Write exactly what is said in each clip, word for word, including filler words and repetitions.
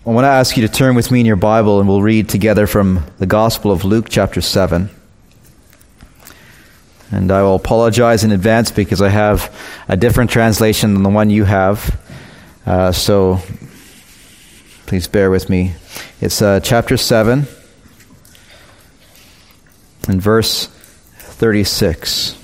I want to ask you to turn with me in your Bible and we'll read together from the Gospel of Luke chapter seven. And I will apologize in advance because I have a different translation than the one you have. Uh, so please bear with me. It's uh, chapter seven and verse thirty-six.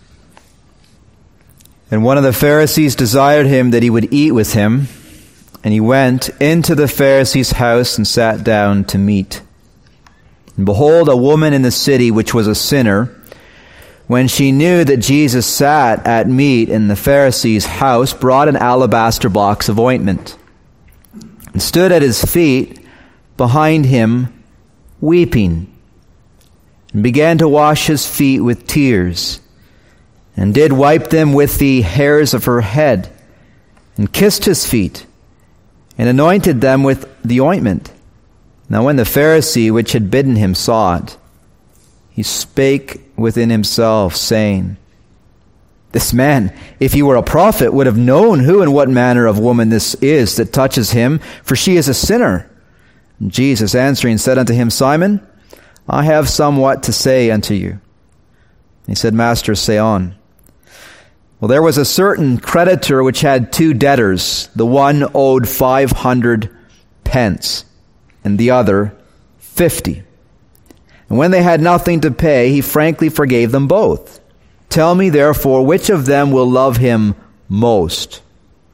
And one of the Pharisees desired him that he would eat with him. And he went into the Pharisee's house and sat down to meat. And behold, a woman in the city, which was a sinner, when she knew that Jesus sat at meat in the Pharisee's house, brought an alabaster box of ointment, and stood at his feet behind him, weeping, and began to wash his feet with tears, and did wipe them with the hairs of her head, and kissed his feet, and anointed them with the ointment. Now when the Pharisee which had bidden him saw it, he spake within himself, saying, This man, if he were a prophet, would have known who and what manner of woman this is that touches him, for she is a sinner. And Jesus answering said unto him, Simon, I have somewhat to say unto you. He said, Master, say on. Well, there was a certain creditor which had two debtors. The one owed five hundred pence, and the other fifty. And when they had nothing to pay, he frankly forgave them both. Tell me, therefore, which of them will love him most?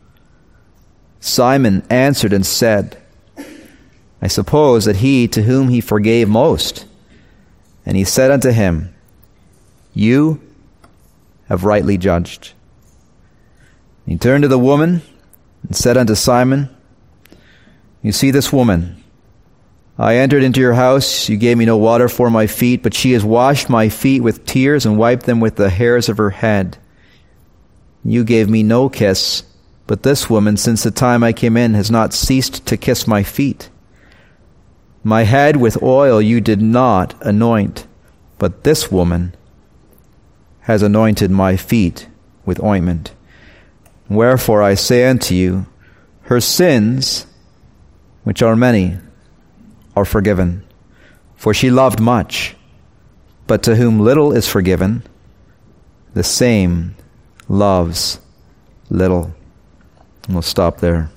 Simon answered and said, I suppose that he to whom he forgave most. And he said unto him, You have rightly judged. He turned to the woman and said unto Simon, You see this woman? I entered into your house, you gave me no water for my feet, but she has washed my feet with tears and wiped them with the hairs of her head. You gave me no kiss, but this woman, since the time I came in, has not ceased to kiss my feet. My head with oil you did not anoint, but this woman has anointed my feet with ointment. Wherefore I say unto you, her sins, which are many, are forgiven. For she loved much, but to whom little is forgiven, the same loves little. And we'll stop there.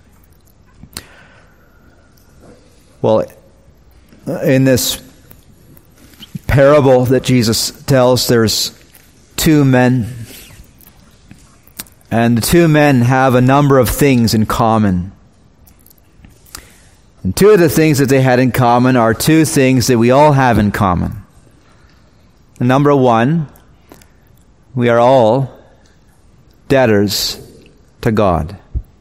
Well, in this parable that Jesus tells, there's two men. And the two men have a number of things in common. And two of the things that they had in common are two things that we all have in common. And number one, we are all debtors to God.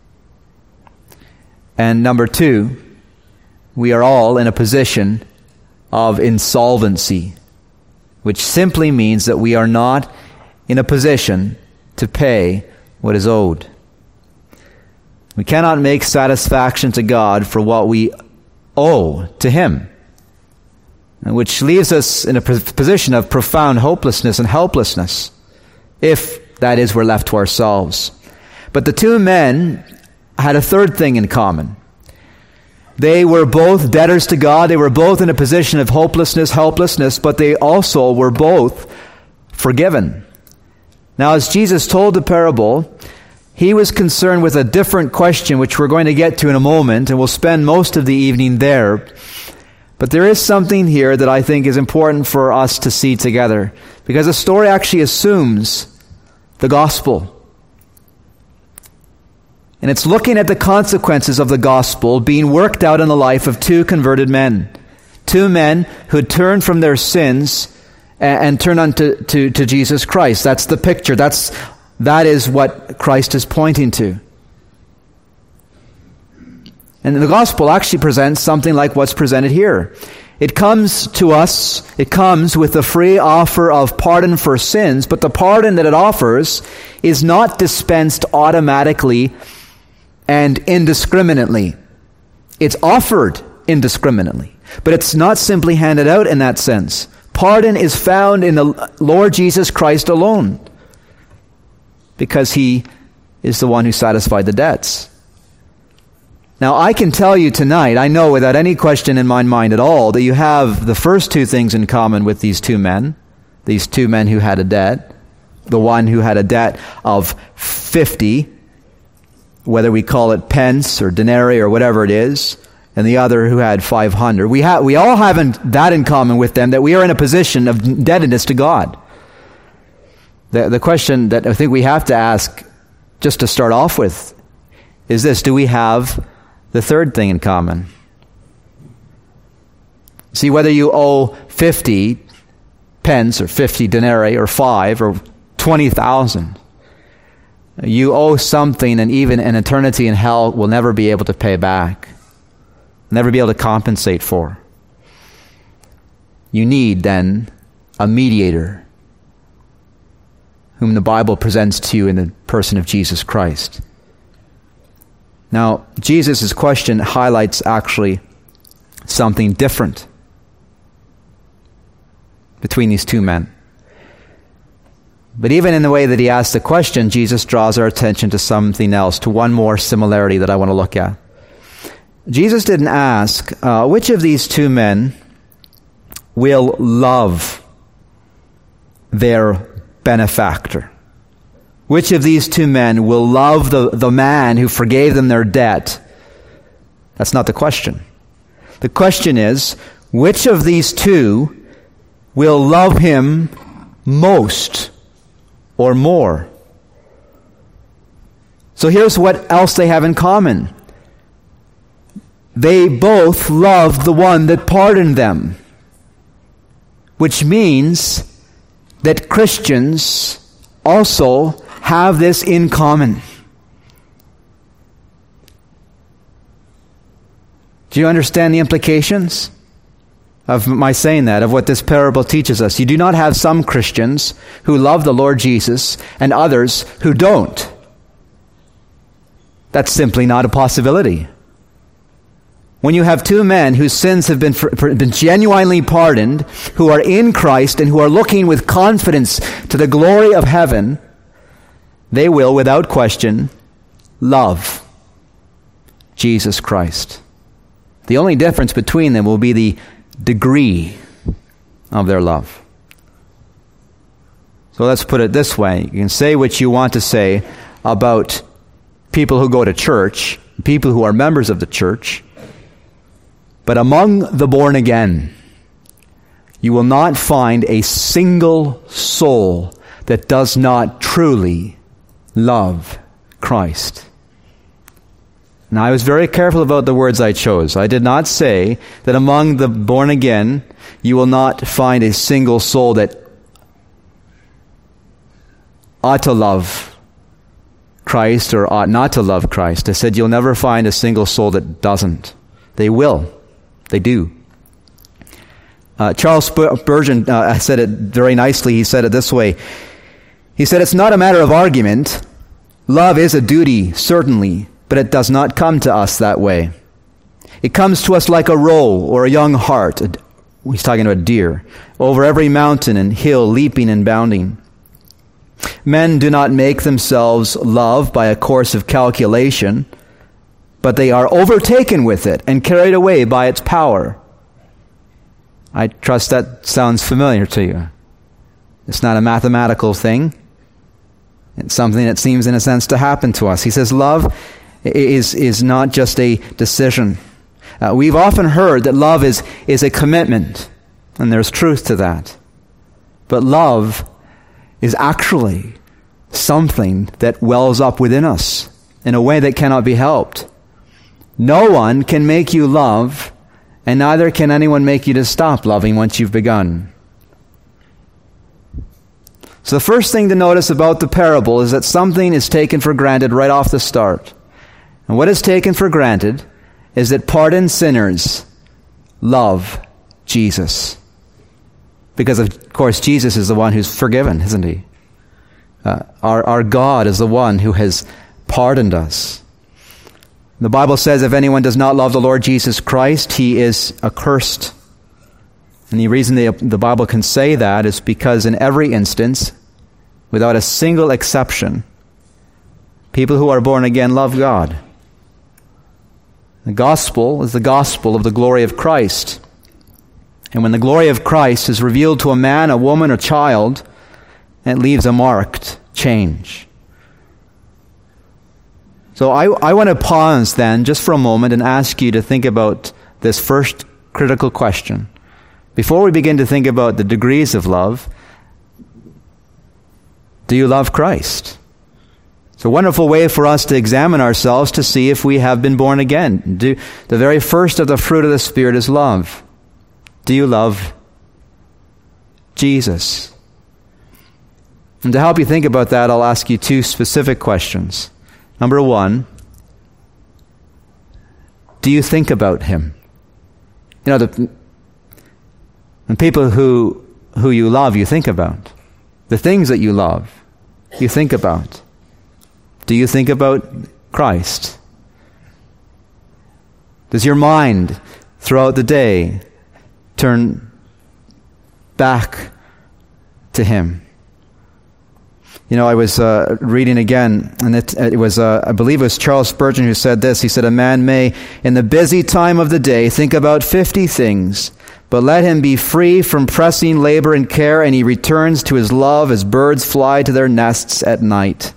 And number two, we are all in a position of insolvency, which simply means that we are not in a position to pay what is owed. We cannot make satisfaction to God for what we owe to Him, which leaves us in a position of profound hopelessness and helplessness, if, that is, we're left to ourselves. But the two men had a third thing in common. They were both debtors to God. They were both in a position of hopelessness, helplessness, but they also were both forgiven. Now, as Jesus told the parable, He was concerned with a different question, which we're going to get to in a moment, and we'll spend most of the evening there. But there is something here that I think is important for us to see together, because the story actually assumes the gospel. And it's looking at the consequences of the gospel being worked out in the life of two converted men. Two men who had turned from their sins and, and turned unto to, to Jesus Christ. That's the picture. That's That is what Christ is pointing to. And the gospel actually presents something like what's presented here. It comes to us, it comes with the free offer of pardon for sins, but the pardon that it offers is not dispensed automatically and indiscriminately. It's offered indiscriminately, but it's not simply handed out in that sense. Pardon is found in the Lord Jesus Christ alone, because He is the one who satisfied the debts. Now, I can tell you tonight, I know without any question in my mind at all, that you have the first two things in common with these two men, these two men who had a debt. The one who had a debt of fifty, whether we call it pence or denarii or whatever it is, and the other who had five hundred. We, ha- we all have in, that in common with them, that we are in a position of indebtedness to God. The, the question that I think we have to ask, just to start off with, is this: do we have the third thing in common? See, whether you owe fifty pence or fifty denarii or five or twenty thousand, you owe something, and even an eternity in hell will never be able to pay back, never be able to compensate for. You need then a mediator, whom the Bible presents to you in the person of Jesus Christ. Now, Jesus' question highlights actually something different between these two men. But even in the way that he asked the question, Jesus draws our attention to something else, to one more similarity that I want to look at. Jesus didn't ask, uh, which of these two men will love their benefactor? Which of these two men will love the, the man who forgave them their debt? That's not the question. The question is, which of these two will love him most or more? So here's what else they have in common. They both love the one that pardoned them, which means that Christians also have this in common. Do you understand the implications of my saying that, of what this parable teaches us? You do not have some Christians who love the Lord Jesus and others who don't. That's simply not a possibility. When you have two men whose sins have been, been genuinely pardoned, who are in Christ and who are looking with confidence to the glory of heaven, they will, without question, love Jesus Christ. The only difference between them will be the degree of their love. So let's put it this way. You can say what you want to say about people who go to church, people who are members of the church, but among the born again, you will not find a single soul that does not truly love Christ. Now, I was very careful about the words I chose. I did not say that among the born again, you will not find a single soul that ought to love Christ or ought not to love Christ. I said you'll never find a single soul that doesn't. They will. They do. Uh, Charles Spurgeon uh, said it very nicely. He said it this way. He said, it's not a matter of argument. Love is a duty, certainly, but it does not come to us that way. It comes to us like a roe or a young hart, a, he's talking about a deer, over every mountain and hill, leaping and bounding. Men do not make themselves love by a course of calculation, but they are overtaken with it and carried away by its power. I trust that sounds familiar to you. It's not a mathematical thing. It's something that seems, in a sense, to happen to us. He says love is, is not just a decision. Uh, we've often heard that love is, is a commitment, and there's truth to that. But love is actually something that wells up within us in a way that cannot be helped. No one can make you love, and neither can anyone make you to stop loving once you've begun. So the first thing to notice about the parable is that something is taken for granted right off the start. And what is taken for granted is that pardoned sinners love Jesus. Because, of course, Jesus is the one who's forgiven, isn't he? Uh, our, our God is the one who has pardoned us. The Bible says if anyone does not love the Lord Jesus Christ, he is accursed. And the reason the, the Bible can say that is because in every instance, without a single exception, people who are born again love God. The gospel is the gospel of the glory of Christ. And when the glory of Christ is revealed to a man, a woman, or child, it leaves a marked change. So I, I want to pause then just for a moment and ask you to think about this first critical question. Before we begin to think about the degrees of love, do you love Christ? It's a wonderful way for us to examine ourselves to see if we have been born again. Do, the very first of the fruit of the Spirit is love. Do you love Jesus? And to help you think about that, I'll ask you two specific questions. Number one, do you think about Him? You know, the, the people who, who you love, you think about. The things that you love, you think about. Do you think about Christ? Does your mind throughout the day turn back to Him? You know, I was uh, reading again, and it, it was, uh, I believe it was Charles Spurgeon who said this. He said, "A man may, in the busy time of the day, think about fifty things, but let him be free from pressing labor and care, and he returns to his love as birds fly to their nests at night."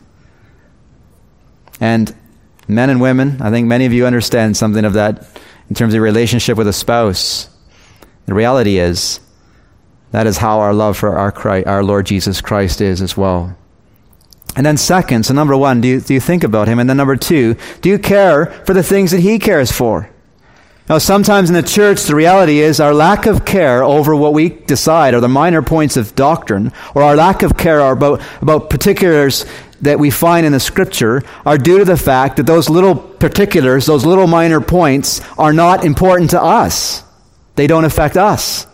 And men and women, I think many of you understand something of that in terms of your relationship with a spouse. The reality is, that is how our love for our Christ, our Lord Jesus Christ is as well. And then second, so number one, do you, do you think about Him? And then number two, do you care for the things that He cares for? Now, sometimes in the church, the reality is our lack of care over what we decide are the minor points of doctrine, or our lack of care about, about particulars that we find in the Scripture are due to the fact that those little particulars, those little minor points, are not important to us. They don't affect us.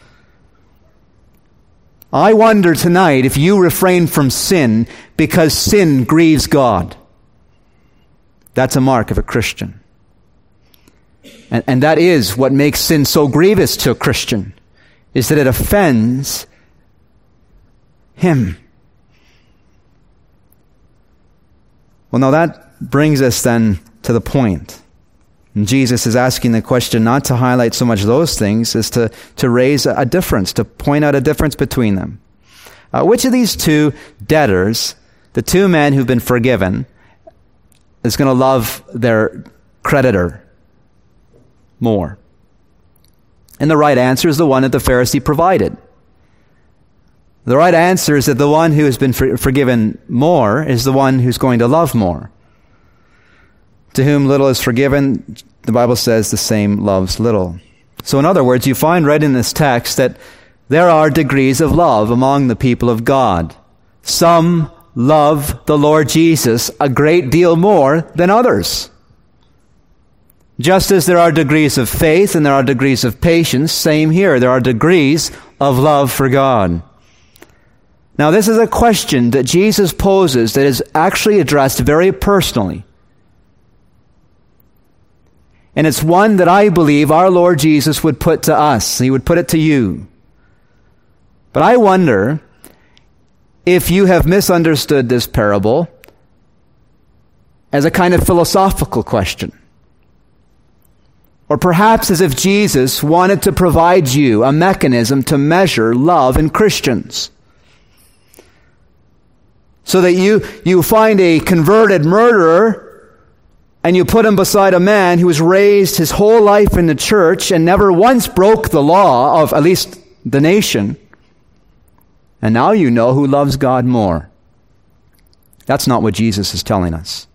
I wonder tonight if you refrain from sin because sin grieves God. That's a mark of a Christian. And, and that is what makes sin so grievous to a Christian, is that it offends Him. Well, now that brings us then to the point. And Jesus is asking the question not to highlight so much those things as to, to raise a difference, to point out a difference between them. Uh, which of these two debtors, the two men who've been forgiven, is going to love their creditor more? And the right answer is the one that the Pharisee provided. The right answer is that the one who has been for- forgiven more is the one who's going to love more. To whom little is forgiven, the Bible says the same loves little. So in other words, you find right in this text that there are degrees of love among the people of God. Some love the Lord Jesus a great deal more than others. Just as there are degrees of faith and there are degrees of patience, same here. There are degrees of love for God. Now, this is a question that Jesus poses that is actually addressed very personally. And it's one that I believe our Lord Jesus would put to us. He would put it to you. But I wonder if you have misunderstood this parable as a kind of philosophical question. Or perhaps as if Jesus wanted to provide you a mechanism to measure love in Christians. So that you, you find a converted murderer and you put him beside a man who was raised his whole life in the church and never once broke the law of at least the nation. And now you know who loves God more. That's not what Jesus is telling us.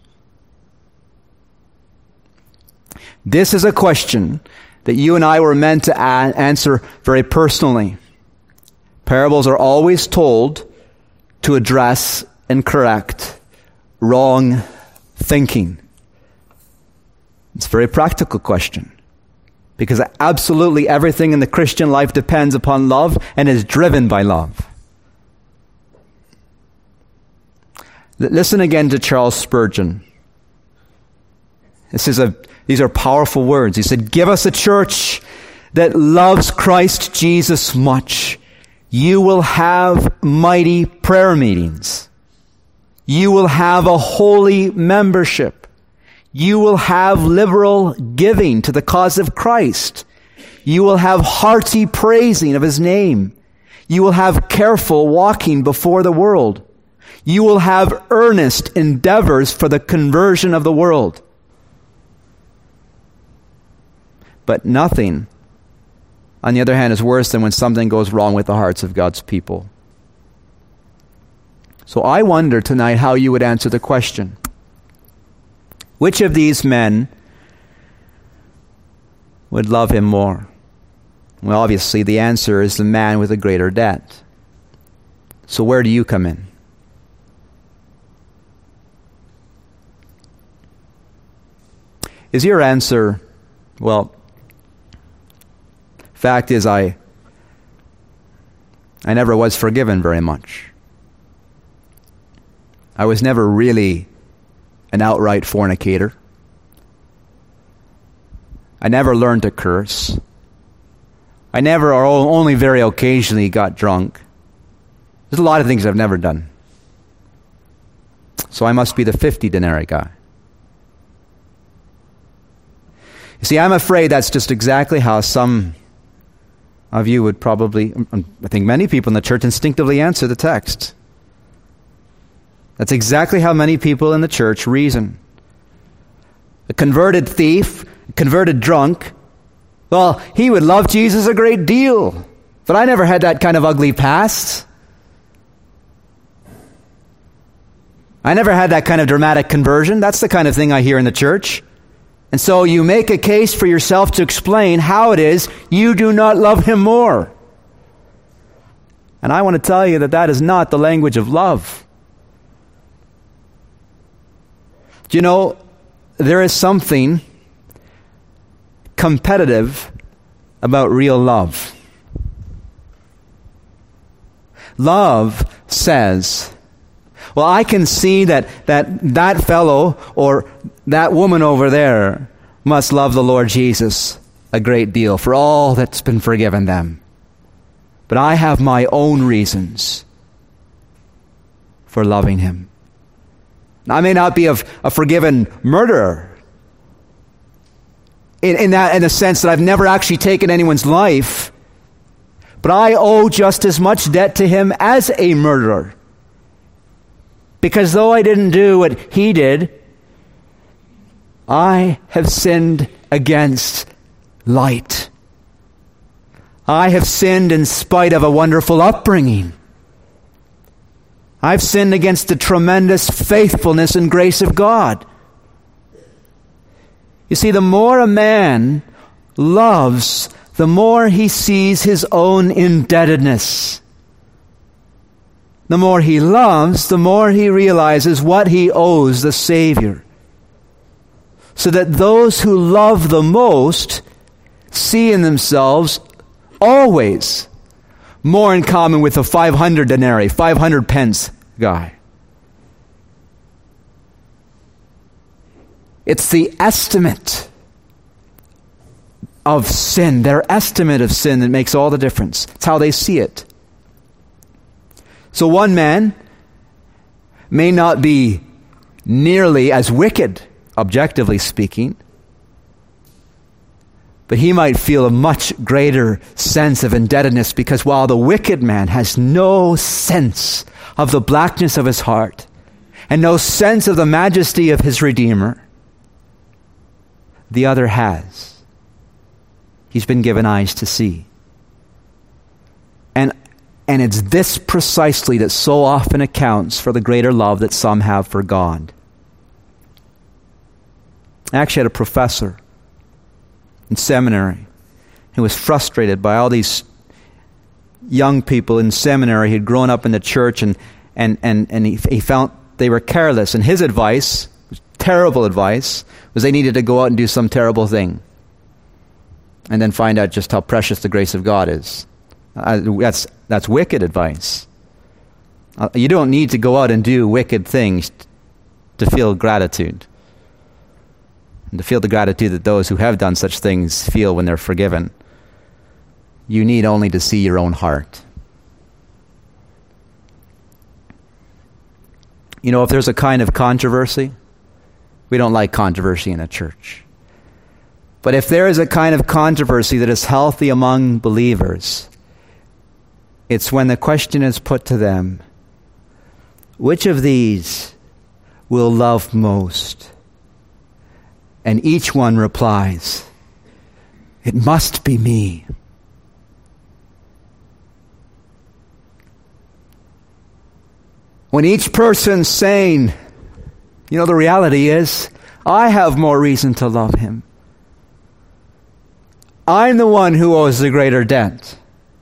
This is a question that you and I were meant to a- answer very personally. Parables are always told to address and correct wrong thinking. It's a very practical question, because absolutely everything in the Christian life depends upon love and is driven by love. L- listen again to Charles Spurgeon. This is a, these are powerful words. He said, "Give us a church that loves Christ Jesus much. You will have mighty prayer meetings. You will have a holy membership. You will have liberal giving to the cause of Christ. You will have hearty praising of his name. You will have careful walking before the world. You will have earnest endeavors for the conversion of the world. But nothing, on the other hand, is worse than when something goes wrong with the hearts of God's people. So I wonder tonight how you would answer the question. Which of these men would love him more? Well, obviously the answer is the man with a greater debt. So where do you come in? Is your answer, well, fact is I I never was forgiven very much. I was never really an outright fornicator. I never learned to curse. I never, or only very occasionally, got drunk. There's a lot of things I've never done. So I must be the fifty denarii guy. You see, I'm afraid that's just exactly how some of you would probably, I think many people in the church instinctively answer the text. That's exactly how many people in the church reason. A converted thief, a converted drunk, well, he would love Jesus a great deal, but I never had that kind of ugly past. I never had that kind of dramatic conversion. That's the kind of thing I hear in the church. And so you make a case for yourself to explain how it is you do not love him more. And I want to tell you that that is not the language of love. Do you know, there is something competitive about real love. Love says, well, I can see that, that that fellow or that woman over there must love the Lord Jesus a great deal for all that's been forgiven them. But I have my own reasons for loving him. I may not be a, a forgiven murderer in, in that, in the sense that I've never actually taken anyone's life, but I owe just as much debt to him as a murderer. Because though I didn't do what he did, I have sinned against light. I have sinned in spite of a wonderful upbringing. I've sinned against the tremendous faithfulness and grace of God. You see, the more a man loves, the more he sees his own indebtedness. The more he loves, the more he realizes what he owes the Savior. So that those who love the most see in themselves always more in common with the five hundred denarii, five hundred pence guy. It's the estimate of sin, their estimate of sin, that makes all the difference. It's how they see it. So one man may not be nearly as wicked, objectively speaking, but he might feel a much greater sense of indebtedness, because while the wicked man has no sense of the blackness of his heart and no sense of the majesty of his Redeemer, the other has. He's been given eyes to see. And And it's this precisely that so often accounts for the greater love that some have for God. I actually had a professor in seminary who was frustrated by all these young people in seminary who'd grown up in the church, and, and, and, and he, he found they were careless. And his advice, terrible advice, was they needed to go out and do some terrible thing and then find out just how precious the grace of God is. Uh, that's that's wicked advice. Uh, you don't need to go out and do wicked things t- to feel gratitude. And to feel the gratitude that those who have done such things feel when they're forgiven. You need only to see your own heart. You know, if there's a kind of controversy We don't like controversy in a church. But if there is a kind of controversy that is healthy among believers, it's when the question is put to them, which of these will love most? And each one replies, it must be me. When each person's saying, you know, the reality is, I have more reason to love him. I'm the one who owes the greater debt.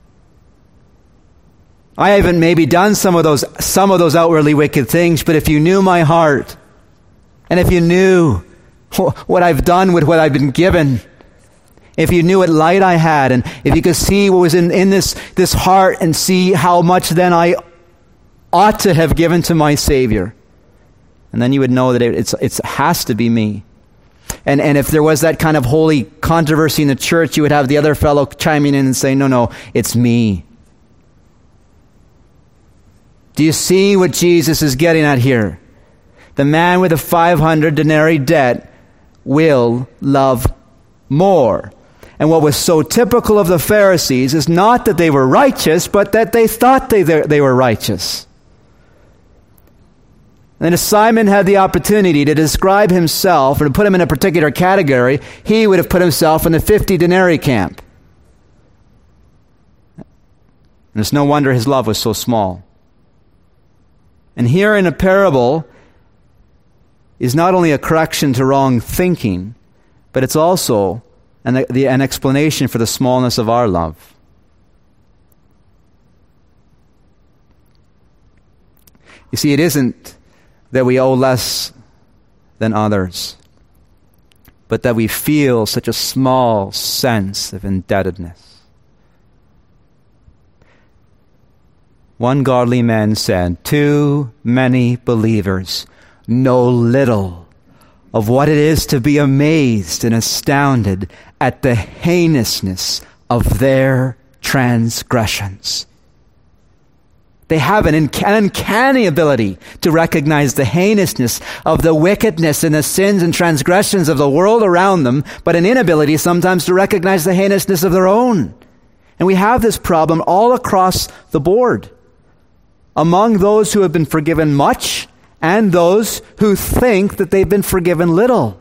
I haven't maybe done some of those some of those outwardly wicked things, but if you knew my heart, and if you knew what I've done with what I've been given, if you knew what light I had, and if you could see what was in, in this, this heart and see how much then I ought to have given to my Savior, and then you would know that it it's, it's, has to be me. And, and if there was that kind of holy controversy in the church, you would have the other fellow chiming in and saying, no, no, it's me. Do you see what Jesus is getting at here? The man with a five hundred denarii debt will love more. And what was so typical of the Pharisees is not that they were righteous, but that they thought they, they were righteous. And if Simon had the opportunity to describe himself or to put him in a particular category, he would have put himself in the fifty denarii camp. And it's no wonder his love was so small. And here in a parable is not only a correction to wrong thinking, but it's also an, the, an explanation for the smallness of our love. You see, it isn't that we owe less than others, but that we feel such a small sense of indebtedness. One godly man said, too many believers know little of what it is to be amazed and astounded at the heinousness of their transgressions. They have an uncanny ability to recognize the heinousness of the wickedness and the sins and transgressions of the world around them, but an inability sometimes to recognize the heinousness of their own. And we have this problem all across the board, among those who have been forgiven much and those who think that they've been forgiven little.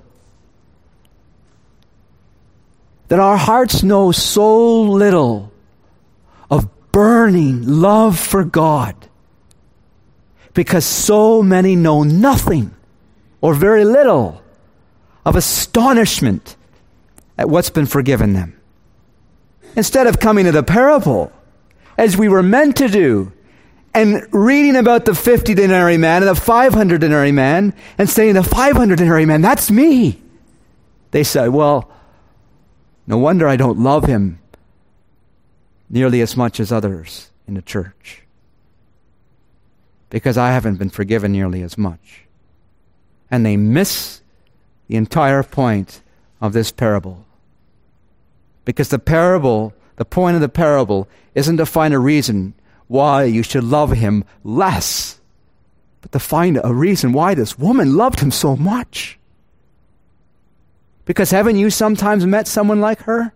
That our hearts know so little of burning love for God, because so many know nothing or very little of astonishment at what's been forgiven them. Instead of coming to the parable, as we were meant to do, and reading about the fifty denarii man and the five hundred denarii man, and saying, the five hundred denarii man, that's me. They say, well, no wonder I don't love him nearly as much as others in the church, because I haven't been forgiven nearly as much. And they miss the entire point of this parable. Because the parable, the point of the parable, isn't to find a reason why you should love him less, but to find a reason why this woman loved him so much. Because haven't you sometimes met someone like her?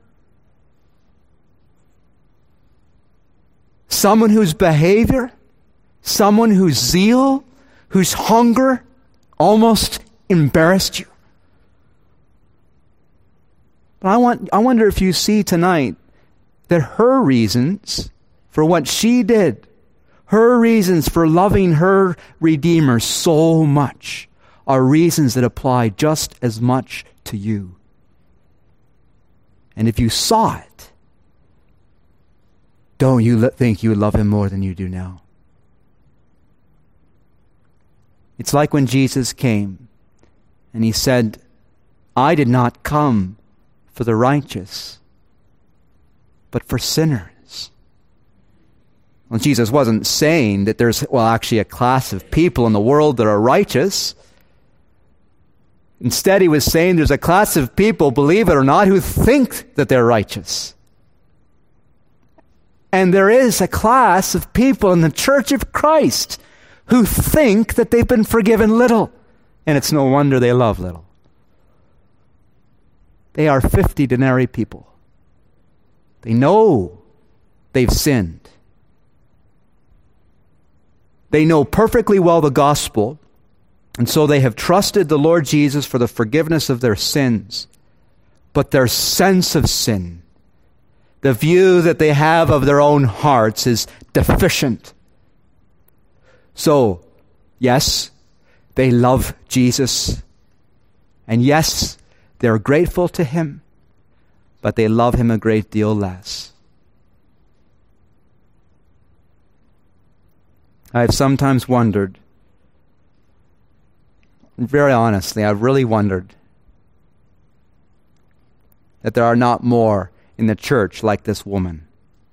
Someone whose behavior, someone whose zeal, whose hunger almost embarrassed you. But I want, I wonder if you see tonight that her reasons for what she did, her reasons for loving her Redeemer so much, are reasons that apply just as much to you. And if you saw it, don't you think you love him more than you do now? It's like when Jesus came and he said, I did not come for the righteous, but for sinners. Well, Jesus wasn't saying that there's, well, actually a class of people in the world that are righteous. Instead, he was saying there's a class of people, believe it or not, who think that they're righteous. And there is a class of people in the Church of Christ who think that they've been forgiven little. And it's no wonder they love little. They are fifty denarii people. They know they've sinned. They know perfectly well the gospel, and so they have trusted the Lord Jesus for the forgiveness of their sins. But their sense of sin, the view that they have of their own hearts, is deficient. So, yes, they love Jesus. And yes, they're grateful to Him. But they love Him a great deal less. I've sometimes wondered, very honestly, I've really wondered that there are not more in the church like this woman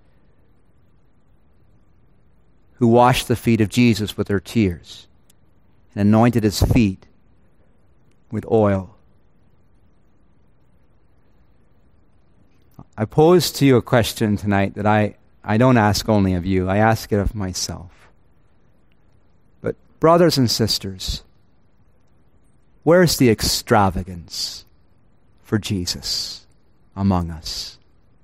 who washed the feet of Jesus with her tears and anointed His feet with oil. I pose to you a question tonight that I, I don't ask only of you, I ask it of myself. But brothers and sisters, where's the extravagance for Jesus among us?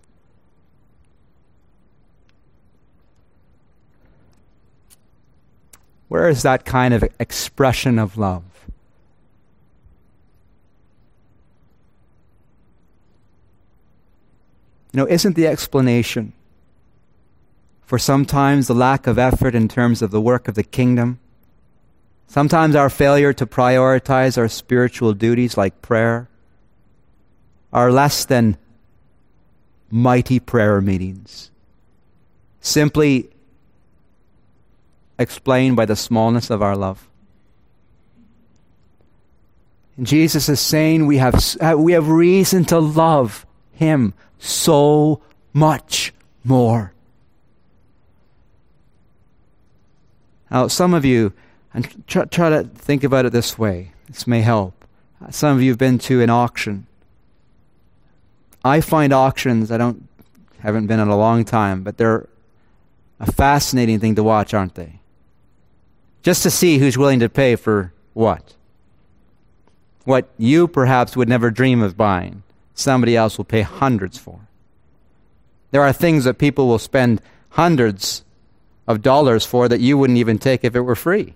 Where is that kind of expression of love? You know, isn't the explanation for sometimes the lack of effort in terms of the work of the kingdom, sometimes our failure to prioritize our spiritual duties like prayer, are less than mighty prayer meetings, simply explained by the smallness of our love? And Jesus is saying we have we have reason to love Him so much more. Now, some of you, and try, try to think about it this way. This may help. Some of you have been to an auction. I find auctions, I don't, haven't been in a long time, but they're a fascinating thing to watch, aren't they? Just to see who's willing to pay for what. What you perhaps would never dream of buying, somebody else will pay hundreds for. There are things that people will spend hundreds of dollars for that you wouldn't even take if it were free.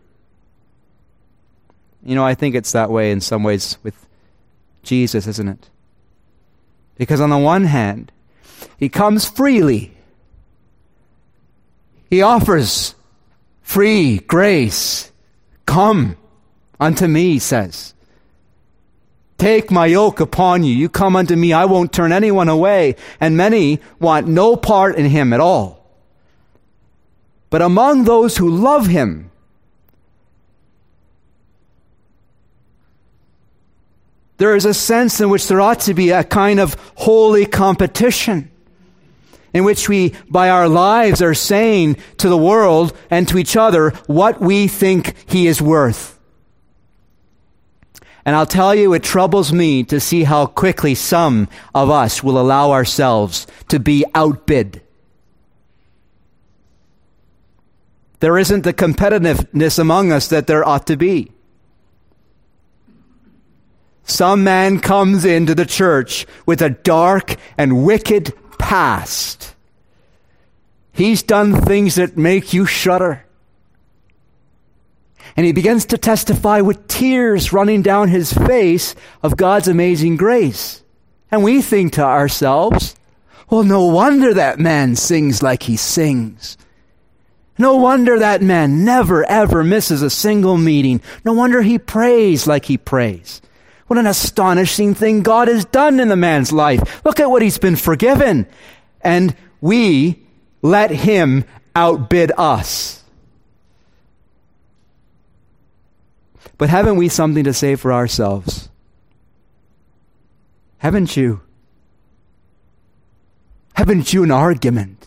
You know, I think it's that way in some ways with Jesus, isn't it? Because on the one hand, He comes freely. He offers free grace. Come unto me, He says. Take my yoke upon you. You come unto me. I won't turn anyone away. And many want no part in Him at all. But among those who love Him, there is a sense in which there ought to be a kind of holy competition, in which we, by our lives, are saying to the world and to each other what we think He is worth. And I'll tell you, it troubles me to see how quickly some of us will allow ourselves to be outbid. There isn't the competitiveness among us that there ought to be. Some man comes into the church with a dark and wicked past. He's done things that make you shudder. And he begins to testify with tears running down his face of God's amazing grace. And we think to ourselves, well, no wonder that man sings like he sings. No wonder that man never, ever misses a single meeting. No wonder he prays like he prays. What an astonishing thing God has done in the man's life. Look at what he's been forgiven. And we let him outbid us. But haven't we something to say for ourselves? Haven't you? Haven't you an argument?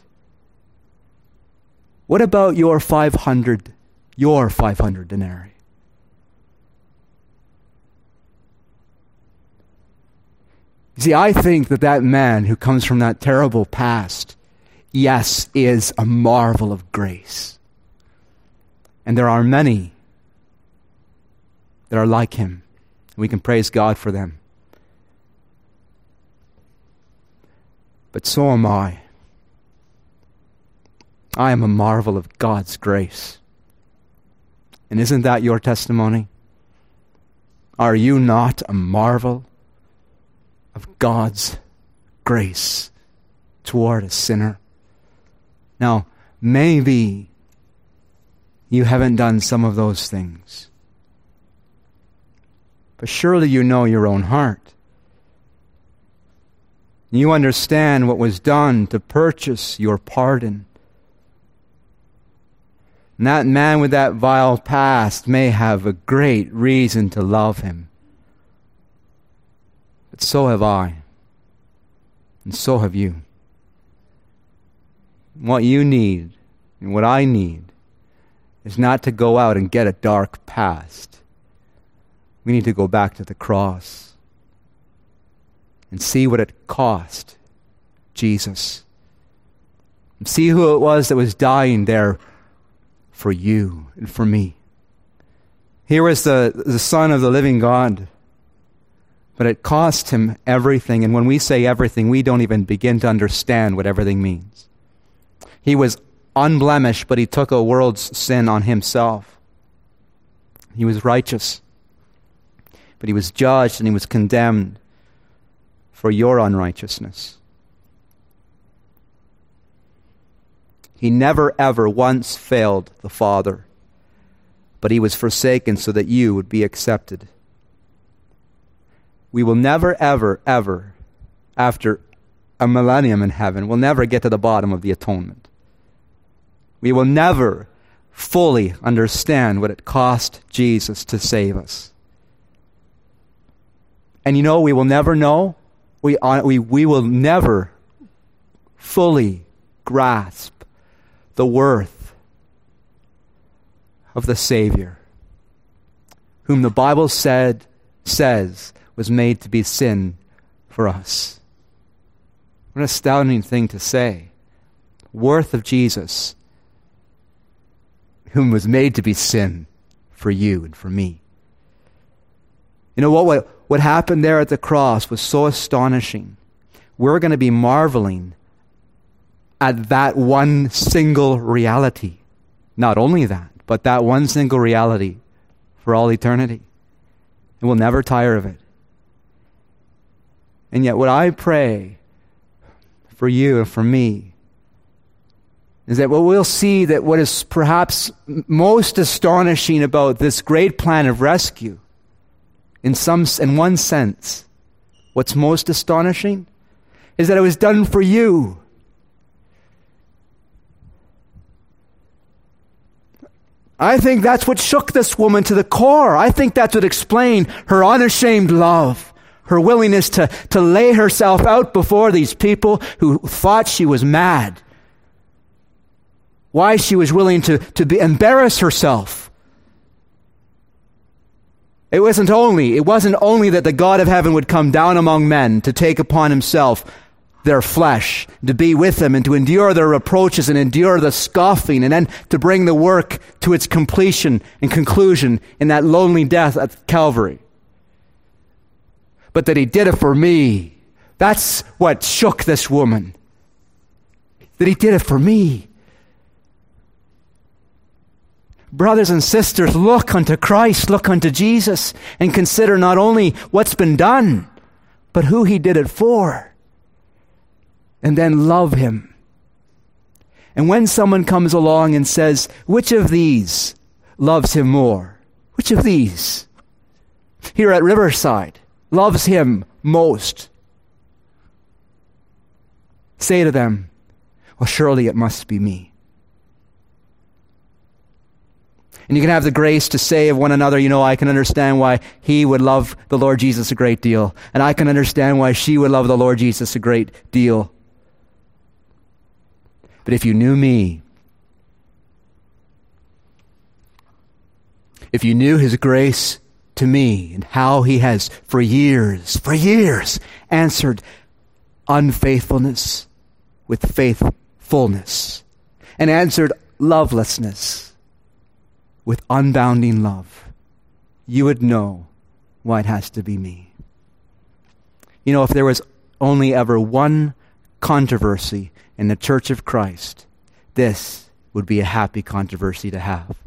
What about your five hundred, your five hundred denarii? You see, I think that that man who comes from that terrible past, yes, is a marvel of grace. And there are many that are like him. We can praise God for them. but so am I. I am a marvel of God's grace. And isn't that your testimony? Are you not a marvel of God's grace toward a sinner? Now, maybe you haven't done some of those things, but surely you know your own heart. You understand what was done to purchase your pardon. And that man with that vile past may have a great reason to love him. But so have I. And so have you. What you need and what I need is not to go out and get a dark past. We need to go back to the cross and see what it cost Jesus. And see who it was that was dying there for you and for me. Here was the, the Son of the living God. But it cost him everything. And when we say everything, we don't even begin to understand what everything means. He was unblemished, but he took a world's sin on himself. He was righteous, but he was judged and he was condemned for your unrighteousness. He never ever once failed the Father, but he was forsaken so that you would be accepted. We will never, ever, ever, after a millennium in heaven, we'll never get to the bottom of the atonement. We will never fully understand what it cost Jesus to save us. And you know, we will never know, we, we, we will never fully grasp the worth of the Savior, whom the Bible said, says, was made to be sin for us. What an astounding thing to say. Worth of Jesus, whom was made to be sin for you and for me. You know what, what, what happened there at the cross was so astonishing. We're going to be marveling at that one single reality. Not only that, but that one single reality for all eternity. And we'll never tire of it. And yet what I pray for you and for me is that what we'll see that what is perhaps most astonishing about this great plan of rescue, in some, in one sense, what's most astonishing is that it was done for you. I think that's what shook this woman to the core. I think that's what explained her unashamed love, her willingness to, to lay herself out before these people who thought she was mad. Why she was willing to, to be, embarrass herself. It wasn't only, it wasn't only that the God of heaven would come down among men to take upon himself their flesh, to be with them and to endure their reproaches and endure the scoffing and then to bring the work to its completion and conclusion in that lonely death at Calvary. But that he did it for me. That's what shook this woman. That he did it for me. Brothers and sisters, look unto Christ, look unto Jesus, and consider not only what's been done, but who he did it for. And then love him. And when someone comes along and says, which of these loves him more? Which of these here at Riverside loves him most? Say to them, well, surely it must be me. And you can have the grace to say of one another, you know, I can understand why he would love the Lord Jesus a great deal. And I can understand why she would love the Lord Jesus a great deal. But if you knew me, if you knew his grace to me and how he has for years, for years, answered unfaithfulness with faithfulness and answered lovelessness with unbounding love, you would know why it has to be me. You know, if there was only ever one controversy in the Church of Christ, this would be a happy controversy to have.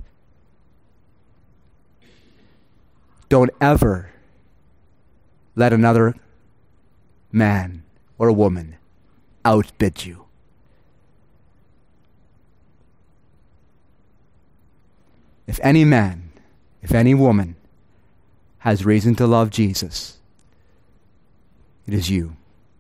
Don't ever let another man or woman outbid you. If any man, if any woman has reason to love Jesus, it is you.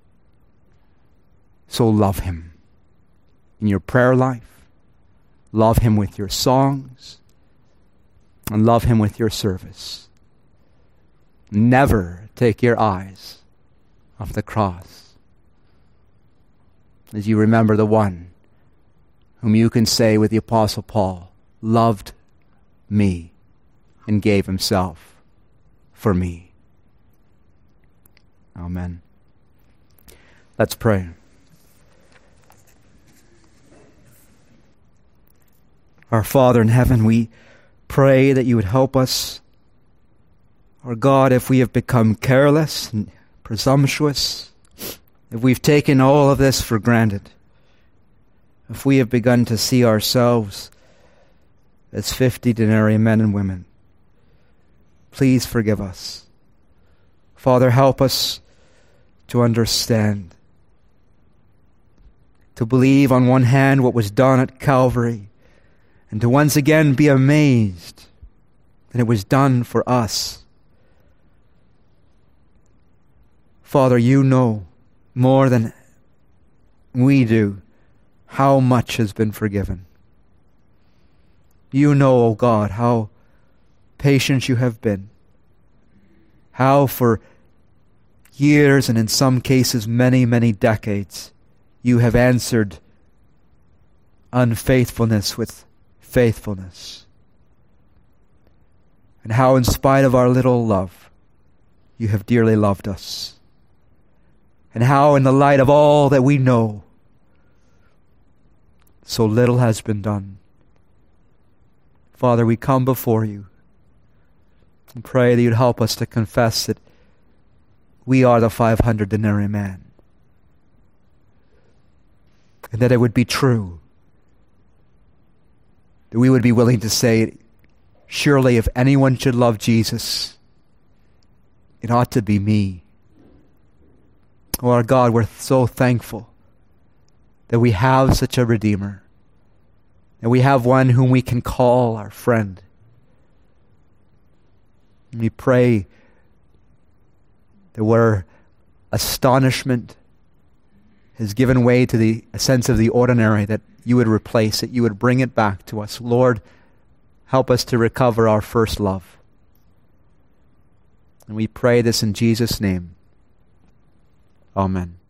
So love him in your prayer life. Love him with your songs. And love him with your service. Never take your eyes off the cross as you remember the one whom you can say with the Apostle Paul, loved me and gave himself for me. Amen. Let's pray. Our Father in heaven, we pray that you would help us. Our God, if we have become careless and presumptuous, if we've taken all of this for granted, if we have begun to see ourselves as fifty denarii men and women, please forgive us. Father, help us to understand, to believe on one hand what was done at Calvary, and to once again be amazed that it was done for us. Father, you know more than we do how much has been forgiven. You know, O God, how patient you have been, how for years and in some cases many, many decades you have answered unfaithfulness with faithfulness, and how in spite of our little love you have dearly loved us, and how in the light of all that we know so little has been done. Father, we come before you and pray that you'd help us to confess that we are the five hundred denarii man, and that it would be true, that we would be willing to say, surely if anyone should love Jesus, it ought to be me. Oh, our God, we're so thankful that we have such a Redeemer, that we have one whom we can call our friend. And we pray that where astonishment has given way to the a sense of the ordinary, that you would replace it, you would bring it back to us. Lord, help us to recover our first love. And we pray this in Jesus' name. Amen.